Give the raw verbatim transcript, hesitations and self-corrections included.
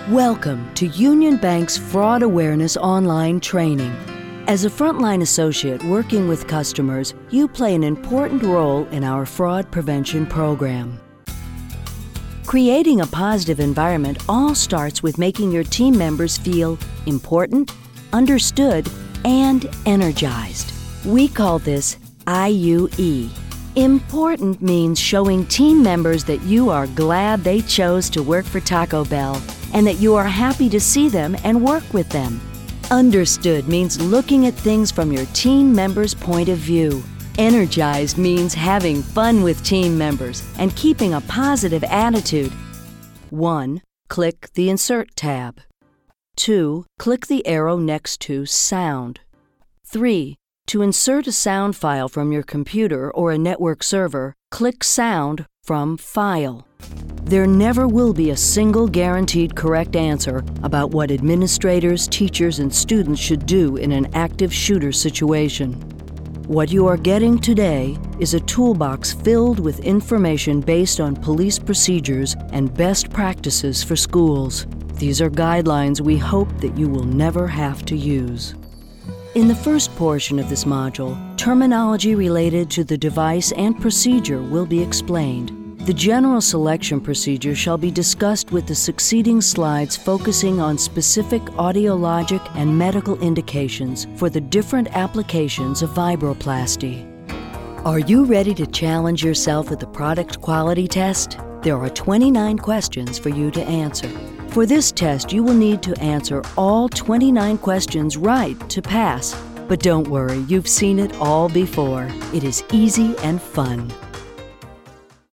Welcome to Union Bank's Fraud Awareness Online Training. As a frontline associate working with customers, you play an important role in our fraud prevention program. Creating a positive environment all starts with making your team members feel important, understood, and energized. We call this I U E. Important means showing team members that you are glad they chose to work for Taco Bell and that you are happy to see them and work with them. Understood means looking at things from your team members' point of view. Energized means having fun with team members and keeping a positive attitude. one. Click the Insert tab. two. Click the arrow next to Sound. three. To insert a sound file from your computer or a network server, click Sound from File. There never will be a single guaranteed correct answer about what administrators, teachers, and students should do in an active shooter situation. What you are getting today is a toolbox filled with information based on police procedures and best practices for schools. These are guidelines we hope that you will never have to use. In the first portion of this module, terminology related to the device and procedure will be explained. The general selection procedure shall be discussed with the succeeding slides focusing on specific audiologic and medical indications for the different applications of vibroplasty. Are you ready to challenge yourself with the product quality test? There are twenty-nine questions for you to answer. For this test, you will need to answer all twenty-nine questions right to pass. But don't worry, you've seen it all before. It is easy and fun.